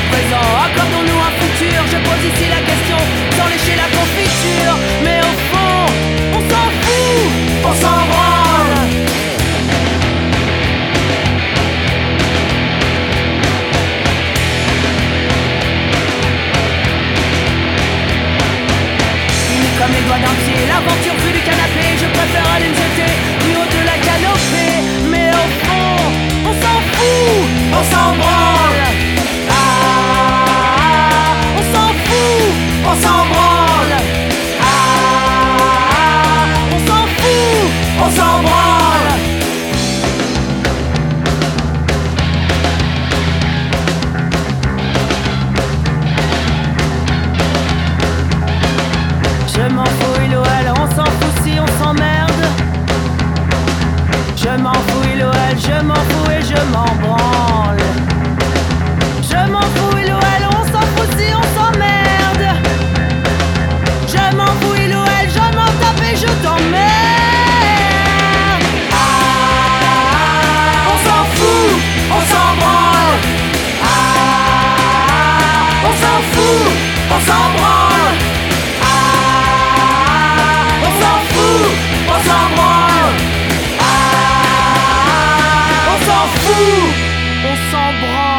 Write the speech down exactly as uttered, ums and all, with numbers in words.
présent. Accordons-nous un futur, je pose ici la question sans lécher la confiture. Mais au fond, on s'en fout, on s'en branle. Unis comme les doigts d'un pied, l'aventure vue du canapé, je préfère aller me jeter du haut de la canopée. Mais au fond, on s'en fout, on s'en branle. Ah, on s'en fout, on s'en branle. Ah, on s'en fout, on s'en branle. Je m'en fous, il ou elle, on s'en fout si on s'emmerde. Je m'en fous, il ou elle, je m'en fous et je m'en branle. Je m'en fous, il ou elle, on s'en fout si on s'emmerde. Je m'en fous, il ou elle, je m'en tape et je t'emmerde. Ah, on s'en fout, on s'en branle. Ah, on s'en fout, on s'en branle. Ah, on s'en fout, on s'en branle. Ah, on s'en fout, on s'en branle.